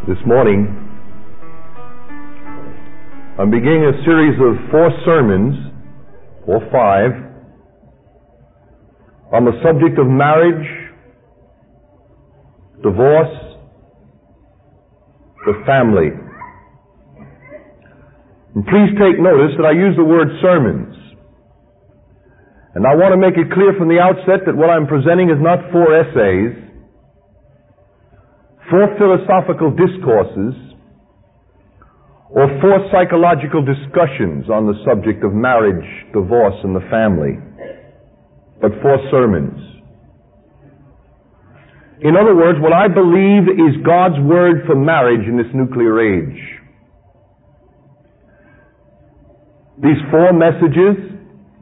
This morning, I'm beginning a series of 4 sermons, or 5, on the subject of marriage, divorce, the family. And please take notice that I use the word sermons. And I want to make it clear from the outset that what I'm presenting is not 4 essays, 4 philosophical discourses, or 4 psychological discussions on the subject of marriage, divorce, and the family, but 4 sermons. In other words, what I believe is God's word for marriage in this nuclear age. These 4 messages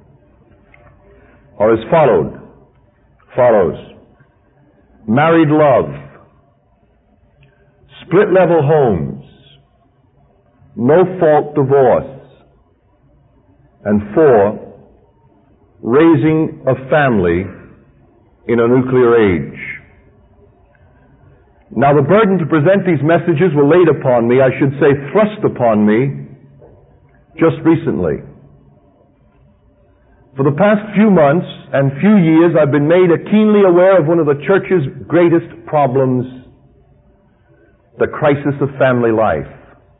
are as follows. Married love. Split-level homes, no-fault divorce, and 4, raising a family in a nuclear age. Now, the burden to present these messages were laid upon me, I should say thrust upon me, just recently. For the past few months and few years, I've been made keenly aware of one of the church's greatest problems, the crisis of family life.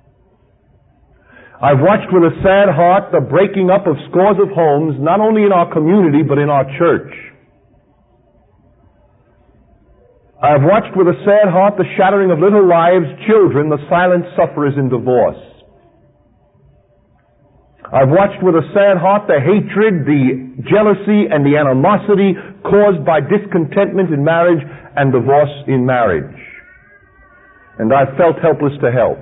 I've watched with a sad heart the breaking up of scores of homes, not only in our community, but in our church. I've watched with a sad heart the shattering of little lives, children, the silent sufferers in divorce. I've watched with a sad heart the hatred, the jealousy, and the animosity caused by discontentment in marriage and divorce in marriage. And I've felt helpless to help.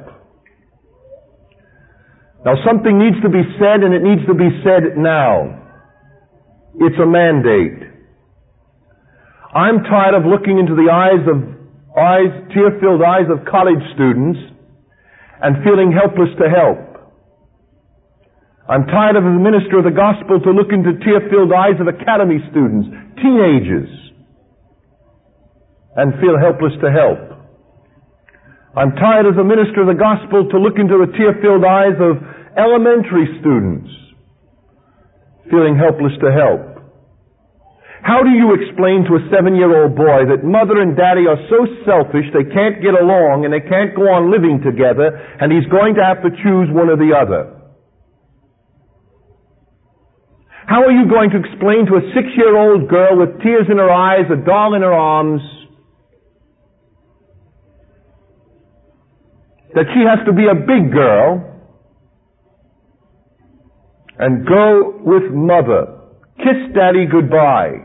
Now, something needs to be said, and it needs to be said now. It's a mandate. I'm tired of looking into the tear-filled eyes of college students and feeling helpless to help. I'm tired of a minister of the gospel to look into tear-filled eyes of academy students, teenagers, and feel helpless to help. I'm tired as a minister of the gospel to look into the tear-filled eyes of elementary students, feeling helpless to help. How do you explain to a 7-year-old boy that mother and daddy are so selfish they can't get along and they can't go on living together and he's going to have to choose one or the other? How are you going to explain to a 6-year-old girl with tears in her eyes, a doll in her arms, that she has to be a big girl and go with mother, kiss daddy goodbye?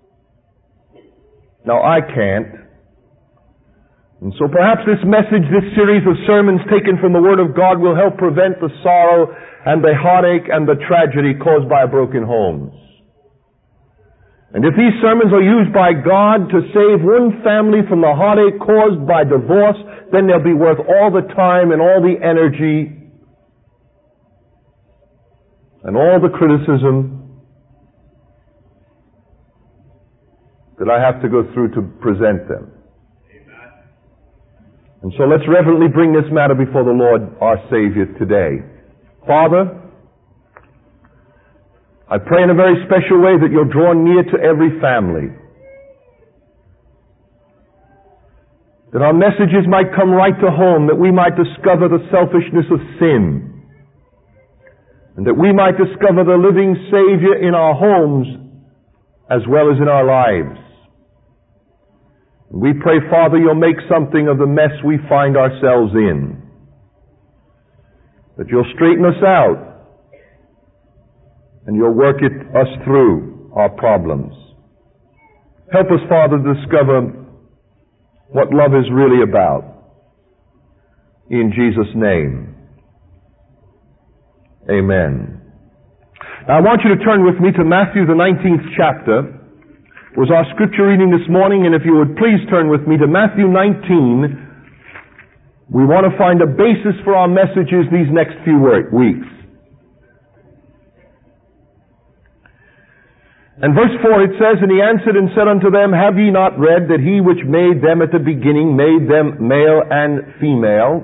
Now, I can't. And so perhaps this message, this series of sermons taken from the Word of God will help prevent the sorrow and the heartache and the tragedy caused by broken homes. And if these sermons are used by God to save one family from the heartache caused by divorce, then they'll be worth all the time and all the energy and all the criticism that I have to go through to present them. And so let's reverently bring this matter before the Lord our Savior today. Father, I pray in a very special way that you'll draw near to every family. That our messages might come right to home, that we might discover the selfishness of sin, and that we might discover the living Savior in our homes as well as in our lives. We pray, Father, you'll make something of the mess we find ourselves in. That you'll straighten us out, and you'll work us through our problems. Help us, Father, to discover what love is really about. In Jesus' name, amen. Now I want you to turn with me to Matthew, the 19th chapter. It was our scripture reading this morning, and if you would please turn with me to Matthew 19. We want to find a basis for our messages these next few weeks. And verse 4 it says, And he answered and said unto them, Have ye not read that he which made them at the beginning made them male and female?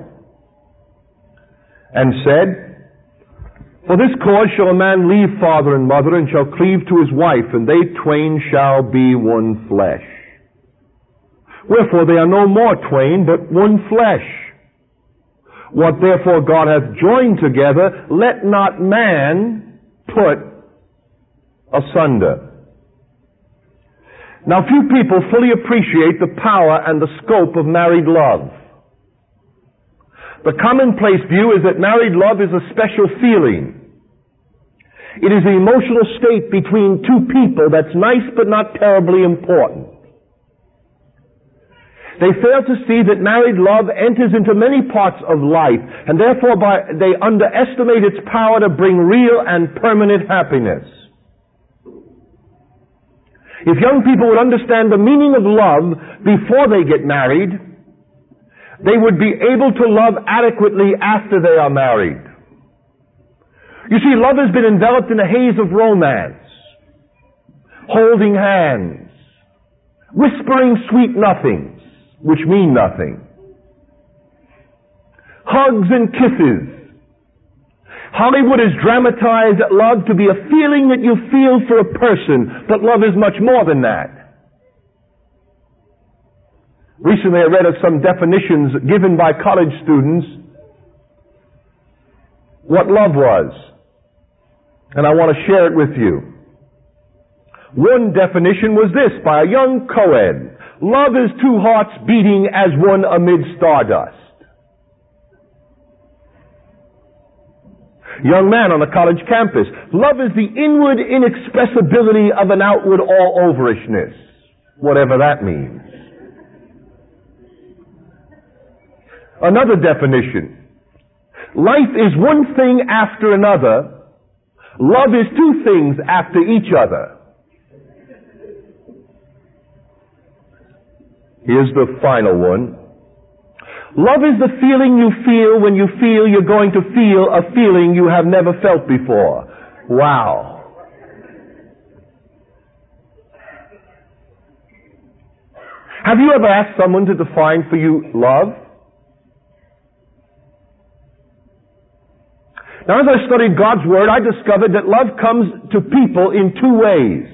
And said, For this cause shall a man leave father and mother, and shall cleave to his wife, and they twain shall be one flesh. Wherefore they are no more twain, but one flesh. What therefore God hath joined together, let not man put asunder. Now few people fully appreciate the power and the scope of married love. The commonplace view is that married love is a special feeling. It is an emotional state between two people that's nice but not terribly important. They fail to see that married love enters into many parts of life, and therefore they underestimate its power to bring real and permanent happiness. If young people would understand the meaning of love before they get married, they would be able to love adequately after they are married. You see, love has been enveloped in a haze of romance, holding hands, whispering sweet nothings, which mean nothing, hugs and kisses. Hollywood has dramatized love to be a feeling that you feel for a person, but love is much more than that. Recently I read of some definitions given by college students what love was, and I want to share it with you. One definition was this by a young co-ed: Love is two hearts beating as one amid stardust. Young man on a college campus: love is the inward inexpressibility of an outward all-overishness, whatever that means. Another definition: life is one thing after another. Love is two things after each other. Here's the final one. Love is the feeling you feel when you feel you're going to feel a feeling you have never felt before. Wow. Have you ever asked someone to define for you love? Now, as I studied God's Word, I discovered that love comes to people in two ways.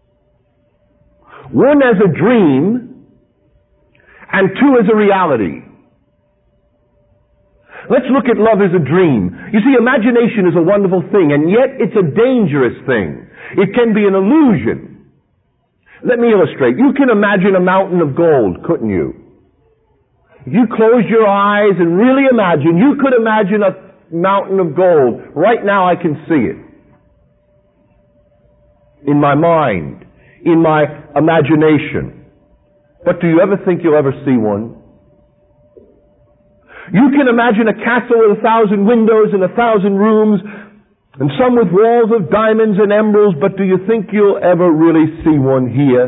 One as a dream, and two as a reality. Let's look at love as a dream. You see, imagination is a wonderful thing, and yet it's a dangerous thing. It can be an illusion. Let me illustrate. You can imagine a mountain of gold, couldn't you? If you close your eyes and really imagine, you could imagine a mountain of gold. Right now I can see it. In my mind, in my imagination. But do you ever think you'll ever see one? You can imagine a castle with 1,000 windows and 1,000 rooms, and some with walls of diamonds and emeralds, but do you think you'll ever really see one here?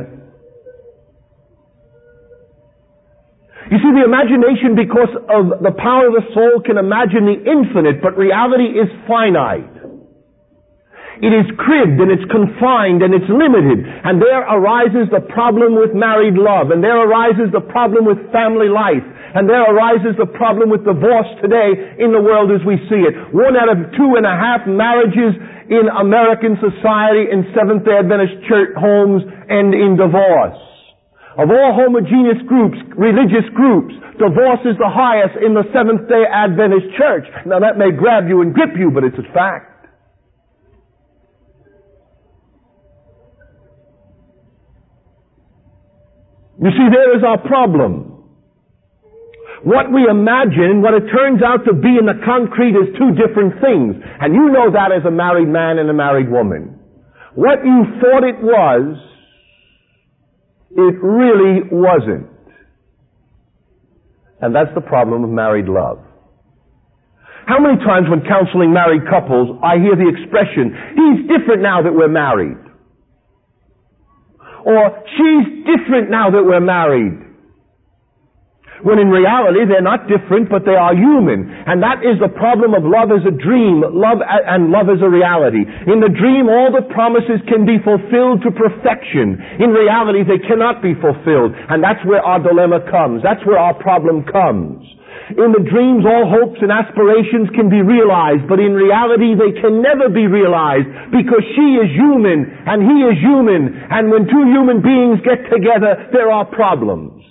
You see, the imagination, because of the power of the soul, can imagine the infinite, but reality is finite. It is cribbed and it's confined and it's limited. And there arises the problem with married love. And there arises the problem with family life. And there arises the problem with divorce today in the world as we see it. 1 out of 2.5 marriages in American society in Seventh-day Adventist church homes end in divorce. Of all homogeneous groups, religious groups, divorce is the highest in the Seventh-day Adventist church. Now that may grab you and grip you, but it's a fact. You see, there is our problem. What we imagine, what it turns out to be in the concrete is two different things. And you know that as a married man and a married woman. What you thought it was, it really wasn't. And that's the problem of married love. How many times when counseling married couples, I hear the expression, he's different now that we're married. Or, she's different now that we're married. When in reality, they're not different, but they are human. And that is the problem of love as a dream, love as a reality. In the dream, all the promises can be fulfilled to perfection. In reality, they cannot be fulfilled. And that's where our dilemma comes. That's where our problem comes. In the dreams, all hopes and aspirations can be realized, but in reality, they can never be realized because she is human and he is human. And when two human beings get together, there are problems.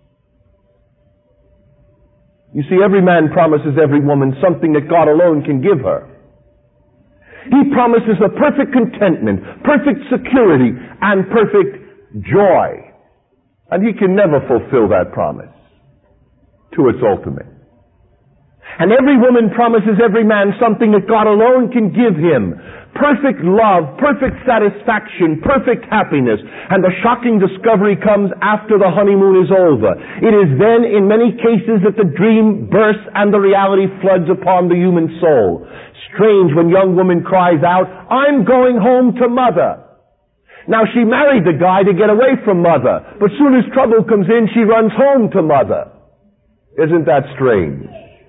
You see, every man promises every woman something that God alone can give her. He promises a perfect contentment, perfect security, and perfect joy. And he can never fulfill that promise to its ultimate. And every woman promises every man something that God alone can give him. Perfect love, perfect satisfaction, perfect happiness. And the shocking discovery comes after the honeymoon is over. It is then, in many cases, that the dream bursts and the reality floods upon the human soul. Strange when young woman cries out, "I'm going home to mother." Now, she married the guy to get away from mother, but soon as trouble comes in, she runs home to mother. Isn't that strange?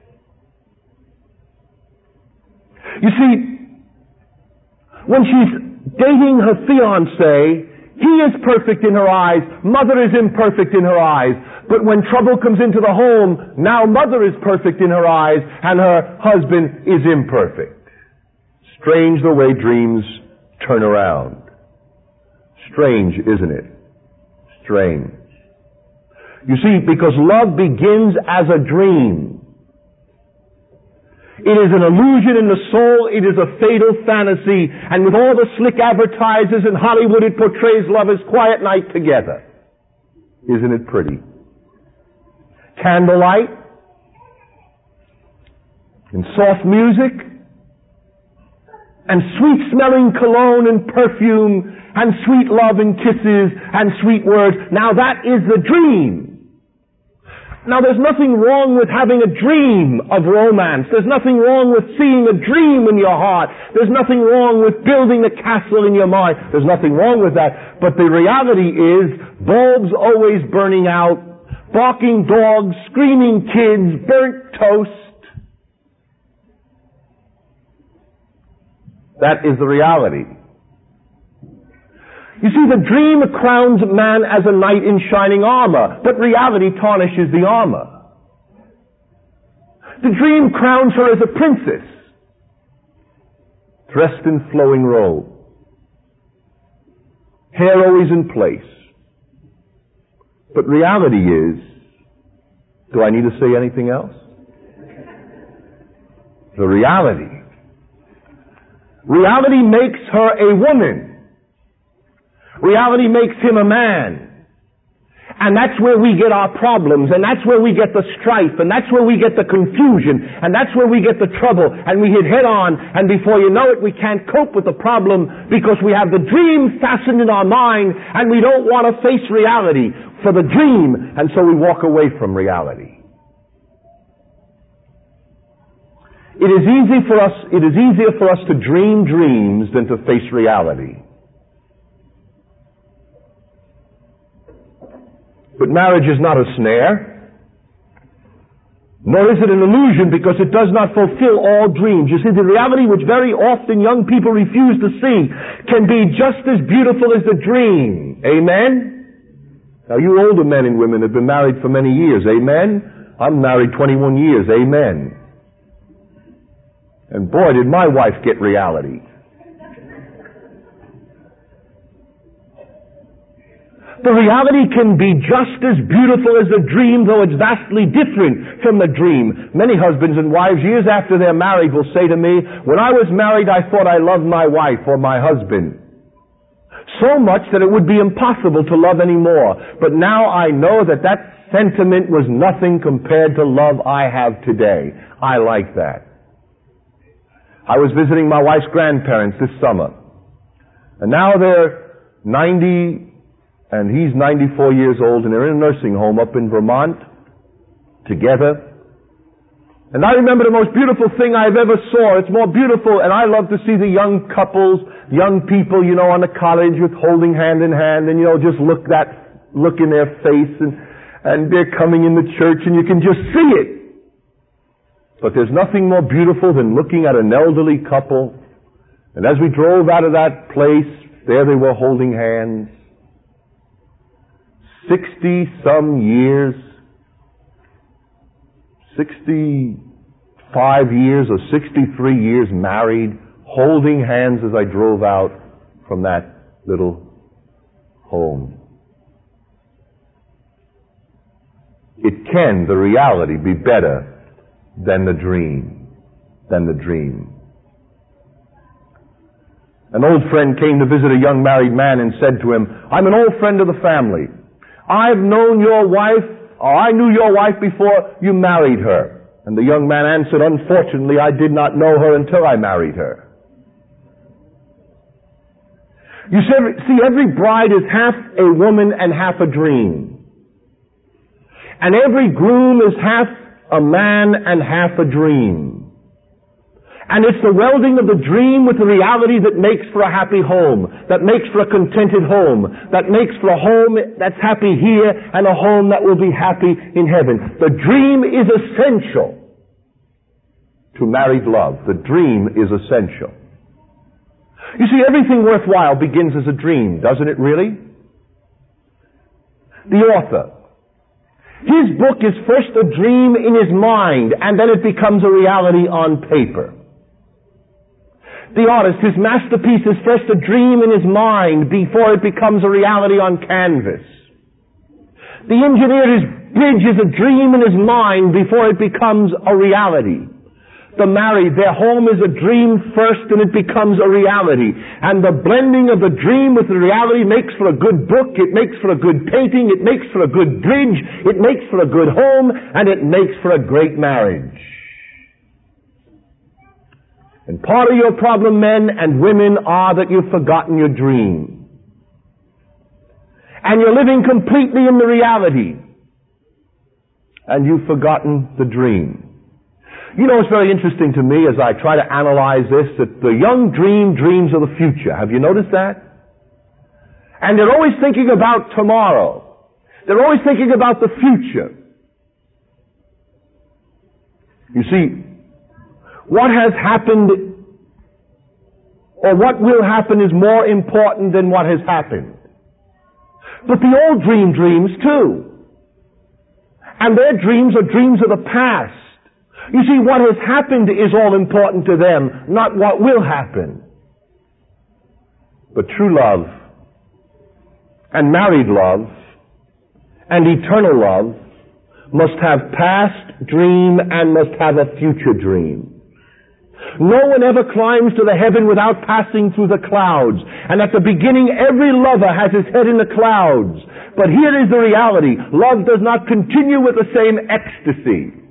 You see, when she's dating her fiancé, he is perfect in her eyes, mother is imperfect in her eyes. But when trouble comes into the home, now mother is perfect in her eyes and her husband is imperfect. Strange the way dreams turn around. Strange, isn't it? Strange. You see, because love begins as a dream. It is an illusion in the soul. It is a fatal fantasy. And with all the slick advertisers in Hollywood, it portrays love as quiet night together. Isn't it pretty? Candlelight and soft music and sweet-smelling cologne and perfume and sweet love and kisses and sweet words. Now that is the dream. Now there's nothing wrong with having a dream of romance. There's nothing wrong with seeing a dream in your heart. There's nothing wrong with building a castle in your mind. There's nothing wrong with that. But the reality is, bulbs always burning out, barking dogs, screaming kids, burnt toast. That is the reality. You see, the dream crowns man as a knight in shining armor, but reality tarnishes the armor. The dream crowns her as a princess, dressed in flowing robe, hair always in place. But reality is, do I need to say anything else? The reality. Reality makes her a woman. Reality makes him a man. And that's where we get our problems, and that's where we get the strife, and that's where we get the confusion, and that's where we get the trouble, and we hit head on, and before you know it, we can't cope with the problem because we have the dream fastened in our mind, and we don't want to face reality for the dream, and so we walk away from reality. It is easier for us to dream dreams than to face reality. But marriage is not a snare, nor is it an illusion, because it does not fulfill all dreams. You see, the reality which very often young people refuse to see can be just as beautiful as the dream. Amen? Now, you older men and women have been married for many years. Amen? I'm married 21 years. Amen. And boy, did my wife get reality. The reality can be just as beautiful as the dream, though it's vastly different from the dream. Many husbands and wives, years after they're married, will say to me, "When I was married, I thought I loved my wife or my husband so much that it would be impossible to love anymore. But now I know that that sentiment was nothing compared to love I have today." I like that. I was visiting my wife's grandparents this summer. And now they're 90 and he's 94 years old, and they're in a nursing home up in Vermont together. And I remember the most beautiful thing I've ever saw. It's more beautiful, and I love to see the young couples, young people, on the college with holding hand in hand, and just look in their face. and they're coming in the church and you can just see it. But there's nothing more beautiful than looking at an elderly couple, and as we drove out of that place, there they were holding hands. 60-some years, 65 years or 63 years married, holding hands as I drove out from that little home. It can, the reality, be better than the dream. An old friend came to visit a young married man and said to him, "I'm an old friend of the family. I knew your wife before you married her." And the young man answered, "Unfortunately, I did not know her until I married her." You see, every bride is half a woman and half a dream. And every groom is half a man and half a dream. And it's the welding of the dream with the reality that makes for a happy home, that makes for a contented home, that makes for a home that's happy here and a home that will be happy in heaven. The dream is essential to married love. The dream is essential. You see, everything worthwhile begins as a dream, doesn't it really? The author, his book is first a dream in his mind, and then it becomes a reality on paper. The artist, his masterpiece is first a dream in his mind before it becomes a reality on canvas. The engineer, his bridge is a dream in his mind before it becomes a reality. The married, their home is a dream first and it becomes a reality. And the blending of the dream with the reality makes for a good book, it makes for a good painting, it makes for a good bridge, it makes for a good home, and it makes for a great marriage. And part of your problem, men and women, are that you've forgotten your dream. And you're living completely in the reality. And you've forgotten the dream. You know, it's very interesting to me as I try to analyze this, that the young dreams of the future. Have you noticed that? And they're always thinking about tomorrow. They're always thinking about the future. You see, what has happened or what will happen is more important than what has happened. But the old dreams too. And their dreams are dreams of the past. You see, what has happened is all important to them, not what will happen. But true love, and married love, and eternal love must have past dream and must have a future dream. No one ever climbs to the heaven without passing through the clouds. And at the beginning, every lover has his head in the clouds. But here is the reality. Love does not continue with the same ecstasy.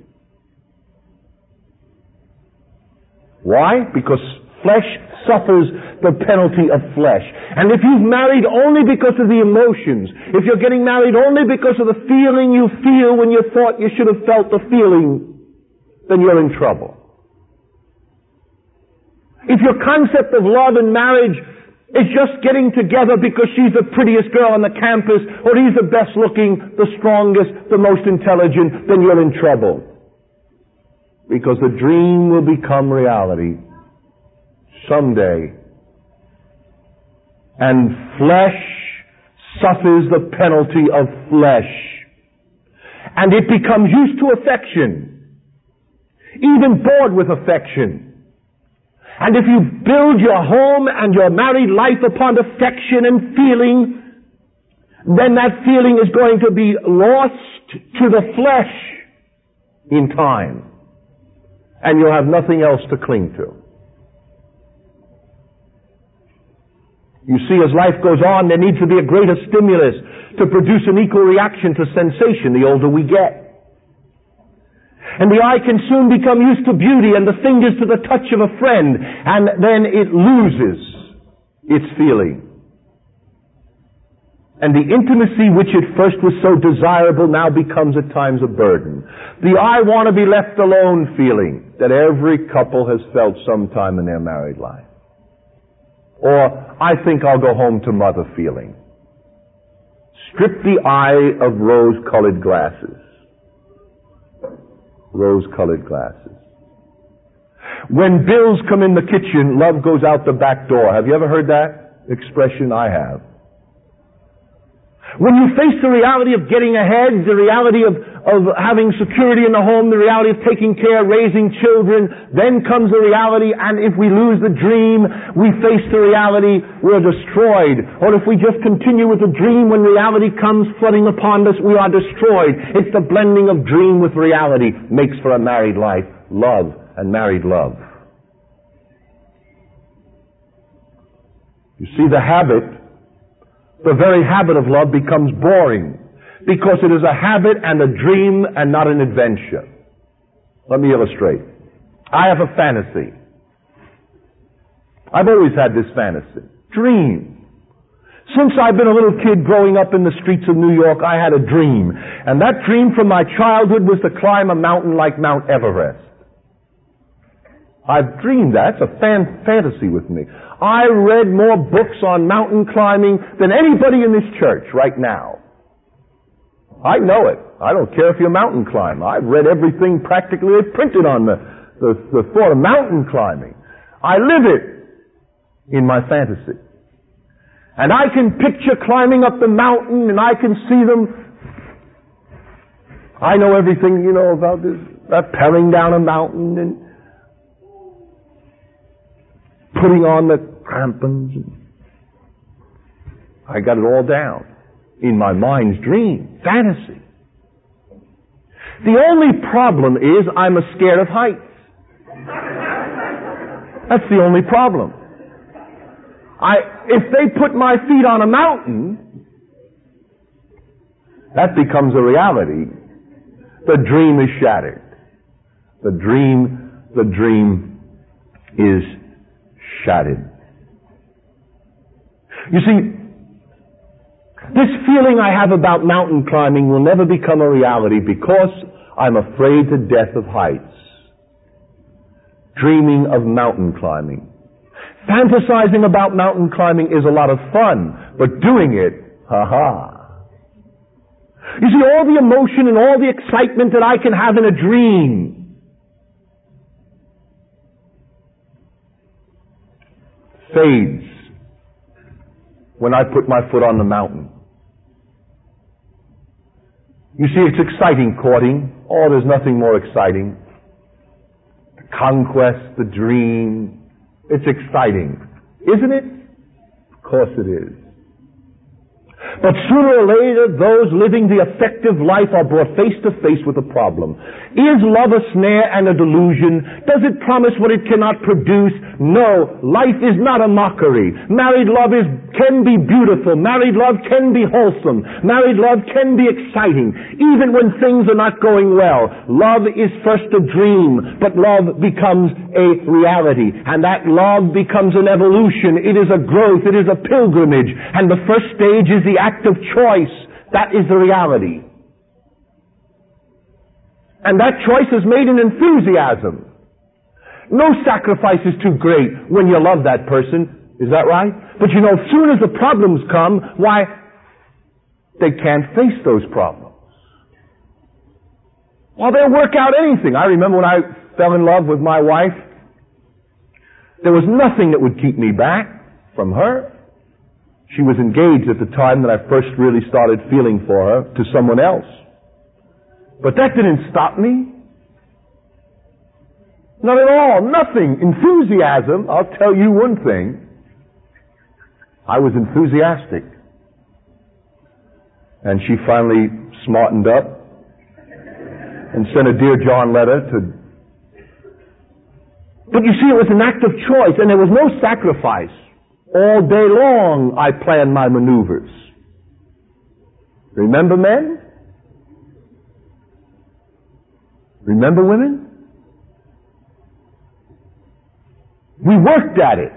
Why? Because flesh suffers the penalty of flesh. And if you've married only because of the emotions, if you're getting married only because of the feeling you feel when you thought you should have felt the feeling, then you're in trouble. If your concept of love and marriage is just getting together because she's the prettiest girl on the campus, or he's the best looking, the strongest, the most intelligent, then you're in trouble. Because the dream will become reality someday. And flesh suffers the penalty of flesh. And it becomes used to affection, even bored with affection. And if you build your home and your married life upon affection and feeling, then that feeling is going to be lost to the flesh in time. And you'll have nothing else to cling to. You see, as life goes on, there needs to be a greater stimulus to produce an equal reaction to sensation the older we get. And the eye can soon become used to beauty and the fingers to the touch of a friend, and then it loses its feeling. And the intimacy which at first was so desirable now becomes at times a burden. The I want to be left alone feeling that every couple has felt sometime in their married life. Or I think I'll go home to mother feeling. Strip the eye of rose-colored glasses. Rose-colored glasses. When bills come in the kitchen, love goes out the back door. Have you ever heard that expression? I have. When you face the reality of getting ahead, the reality of having security in the home, the reality of taking care, raising children, then comes the reality, and if we lose the dream, we face the reality, we're destroyed. Or if we just continue with the dream, when reality comes flooding upon us, we are destroyed. It's the blending of dream with reality makes for a married life. Love and married love. You see, the very habit of love becomes boring because it is a habit and a dream and not an adventure. Let me illustrate. I have a fantasy. I've always had this fantasy. Dream. Since I've been a little kid growing up in the streets of New York, I had a dream. And that dream from my childhood was to climb a mountain like Mount Everest. I've dreamed that. It's a fantasy with me. I read more books on mountain climbing than anybody in this church right now. I know it. I don't care if you're a mountain climber. I've read everything practically printed on the thought of mountain climbing. I live it in my fantasy. And I can picture climbing up the mountain and I can see them. I know everything, about this, rappelling down a mountain and putting on the crampons. I got it all down in my mind's dream, fantasy. The only problem is I'm scared of heights. That's the only problem. If they put my feet on a mountain, that becomes a reality. The dream is shattered. The dream is shattered. You see, this feeling I have about mountain climbing will never become a reality because I'm afraid to death of heights. Dreaming of mountain climbing. Fantasizing about mountain climbing is a lot of fun, but doing it, You see, all the emotion and all the excitement that I can have in a dream fades when I put my foot on the mountain. You see, it's exciting courting. Oh, there's nothing more exciting. The conquest, the dream. It's exciting. Isn't it? Of course it is. But sooner or later, those living the effective life are brought face to face with a problem. Is love a snare and a delusion? Does it promise what it cannot produce? No, life is not a mockery. Married love can be beautiful. Married love can be wholesome. Married love can be exciting. Even when things are not going well. Love is first a dream, but love becomes a reality. And that love becomes an evolution. It is a growth. It is a pilgrimage. And the first stage is the act of choice. That is the reality. And that choice is made in enthusiasm. No sacrifice is too great when you love that person. Is that right? But as soon as the problems come, why, they can't face those problems. Well, they'll work out anything. I remember when I fell in love with my wife, there was nothing that would keep me back from her. She was engaged at the time that I first really started feeling for her to someone else. But that didn't stop me. Not at all. Nothing. Enthusiasm. I'll tell you one thing. I was enthusiastic. And she finally smartened up and sent a Dear John letter to... But you see, it was an act of choice, and there was no sacrifice. All day long, I planned my maneuvers. Remember, men? Remember, women? We worked at it.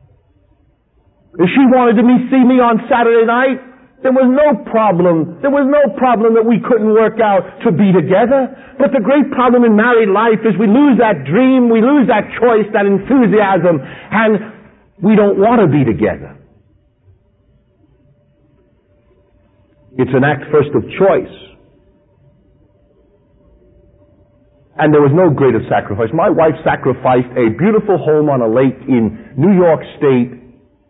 If she wanted to see me on Saturday night, there was no problem. There was no problem that we couldn't work out to be together. But the great problem in married life is we lose that dream, we lose that choice, that enthusiasm, and we don't want to be together. It's an act first of choice. And there was no greater sacrifice. My wife sacrificed a beautiful home on a lake in New York State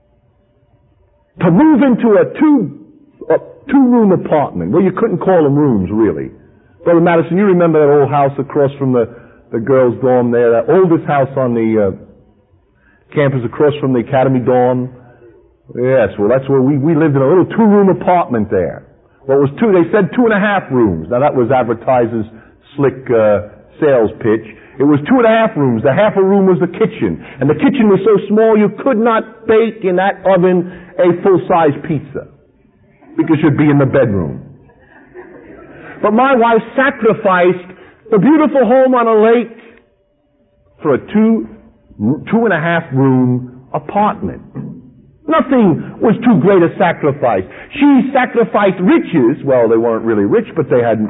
to move into a two-room apartment. Well, you couldn't call them rooms, really. Brother Madison, you remember that old house across from the girls' dorm there, that oldest house on the campus across from the Academy dorm? Yes, well, that's where we lived in a little two-room apartment there. Well, it was they said 2.5 rooms. Now, that was advertisers' slick sales pitch. It was 2.5 rooms. The half a room was the kitchen. And the kitchen was so small you could not bake in that oven a full-size pizza because you'd be in the bedroom. But my wife sacrificed the beautiful home on a lake for a 2.5 room apartment. Nothing was too great a sacrifice. She sacrificed riches. Well, they weren't really rich, but they had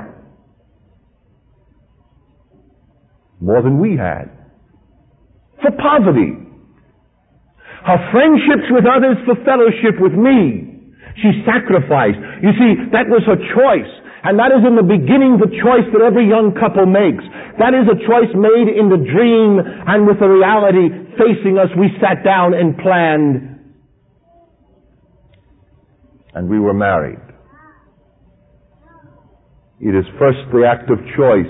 more than we had. For poverty. Her friendships with others for fellowship with me. She sacrificed. You see, that was her choice. And that is in the beginning the choice that every young couple makes. That is a choice made in the dream and with the reality facing us. We sat down and planned. And we were married. It is first the act of choice.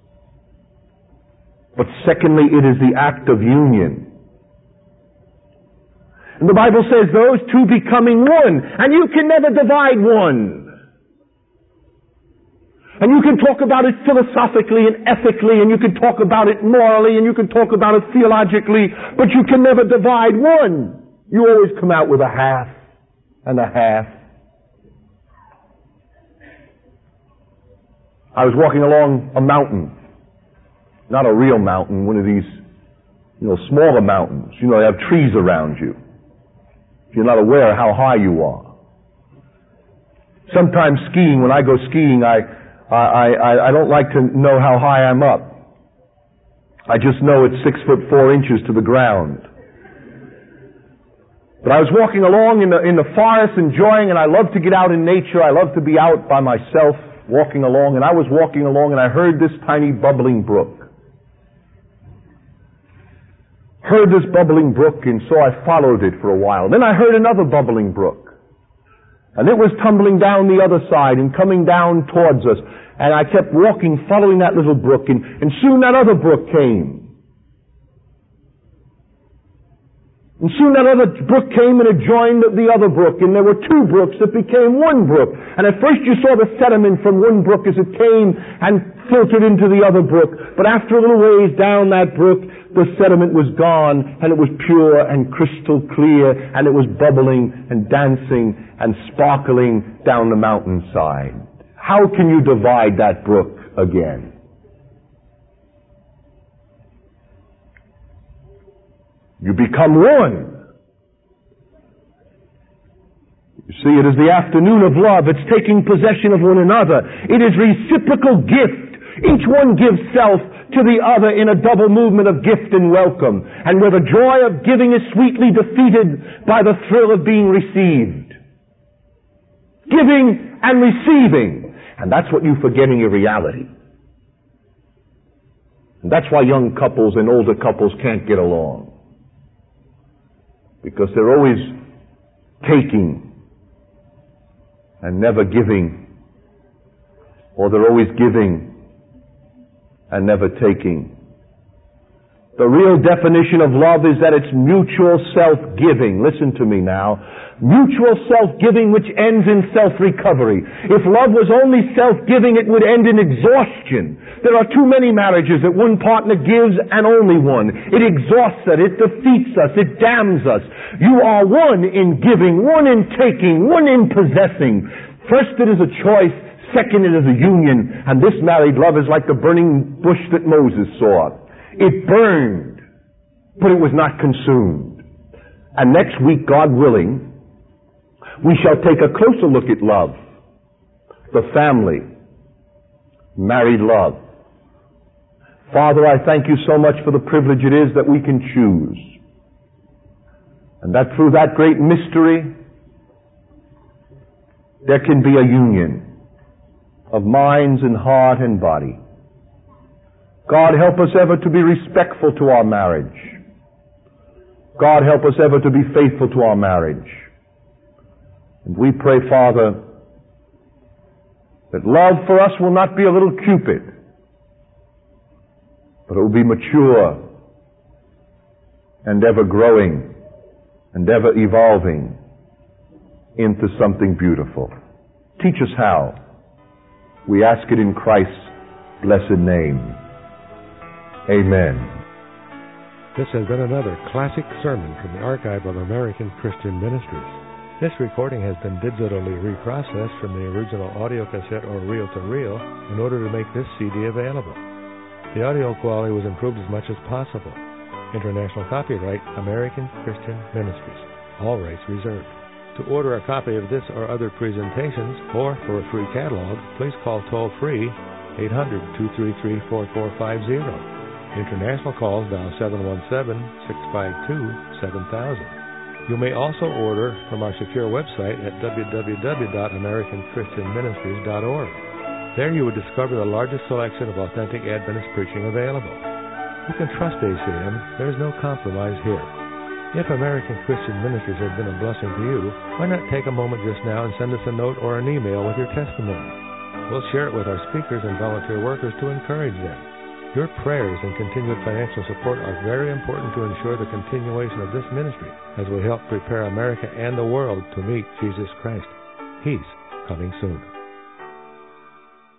But secondly, it is the act of union. And the Bible says those two becoming one. And you can never divide one. And you can talk about it philosophically and ethically, and you can talk about it morally, and you can talk about it theologically, but you can never divide one. You always come out with a half and a half. I was walking along a mountain. Not a real mountain, one of these, smaller mountains. They have trees around you. You're not aware how high you are. Sometimes skiing, when I go skiing, I don't like to know how high I'm up. I just know it's 6'4" to the ground. But I was walking along in the forest enjoying, and I love to get out in nature. I love to be out by myself walking along, and I was walking along and I heard this tiny bubbling brook. Heard this bubbling brook, and so I followed it for a while. Then I heard another bubbling brook. And it was tumbling down the other side and coming down towards us. And I kept walking, following that little brook, and soon that other brook came. And soon that other brook came and it joined the other brook, and there were two brooks that became one brook. And at first you saw the sediment from one brook as it came and filtered into the other brook. But after a little ways down that brook, the sediment was gone, and it was pure and crystal clear, and it was bubbling and dancing and sparkling down the mountainside. How can you divide that brook again? You become one. You see, it is the afternoon of love. It's taking possession of one another. It is reciprocal gift. Each one gives self to the other in a double movement of gift and welcome. And where the joy of giving is sweetly defeated by the thrill of being received. Giving and receiving. And that's what you forget in your reality. And that's why young couples and older couples can't get along. Because they're always taking and never giving. Or they're always giving and never taking. The real definition of love is that it's mutual self-giving. Listen to me now. Mutual self-giving which ends in self-recovery. If love was only self-giving, it would end in exhaustion. There are too many marriages that one partner gives and only one. It exhausts us, it defeats us, it damns us. You are one in giving, one in taking, one in possessing. First it is a choice, second it is a union. And this married love is like the burning bush that Moses saw. It burned, but it was not consumed. And next week, God willing, we shall take a closer look at love. The family. Married love. Father, I thank you so much for the privilege it is that we can choose. And that through that great mystery, there can be a union of minds and heart and body. God, help us ever to be respectful to our marriage. God, help us ever to be faithful to our marriage. And we pray, Father, that love for us will not be a little Cupid, but it will be mature and ever growing and ever evolving into something beautiful. Teach us how. We ask it in Christ's blessed name. Amen. This has been another classic sermon from the archive of American Christian Ministries. This recording has been digitally reprocessed from the original audio cassette or reel-to-reel in order to make this CD available. The audio quality was improved as much as possible. International copyright, American Christian Ministries. All rights reserved. To order a copy of this or other presentations, or for a free catalog, please call toll-free 800-233-4450. International calls dial 717-652-7000. You may also order from our secure website at www.americanchristianministries.org. There you will discover the largest selection of authentic Adventist preaching available. You can trust ACM. There is no compromise here. If American Christian Ministries has been a blessing to you, why not take a moment just now and send us a note or an email with your testimony? We'll share it with our speakers and volunteer workers to encourage them. Your prayers and continued financial support are very important to ensure the continuation of this ministry as we help prepare America and the world to meet Jesus Christ. He's coming soon.